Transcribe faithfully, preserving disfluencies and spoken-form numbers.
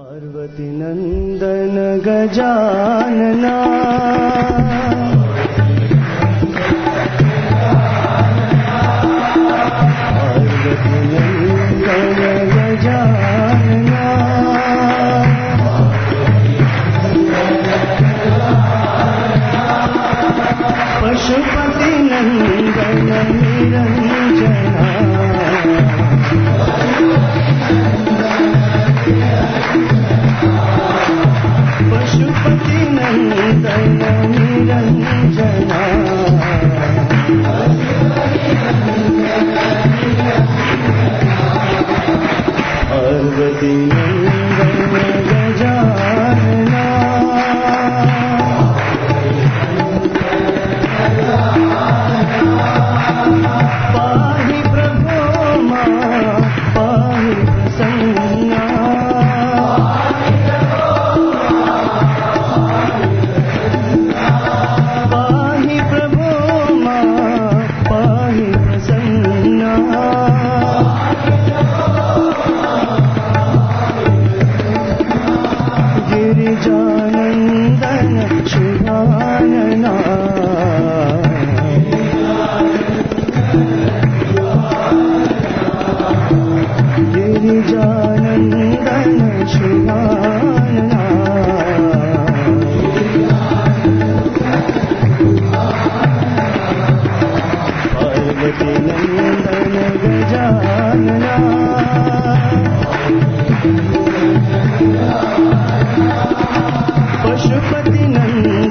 पार्वती नंदन गजानना पार्वती नंदन गजानना पशुपति नंदन निरंजना पशुपति नंदन निरंजना पार्वती नंदन गजानना पाहि प्रभो मां पाहि प्रसन्ना पाहि प्रभो मां पाहि प्रसन्ना गिरिजानंदन शुभानना गिरिजानंदन शुभानना पार्वती नंदन गजानना पशुपति नंदन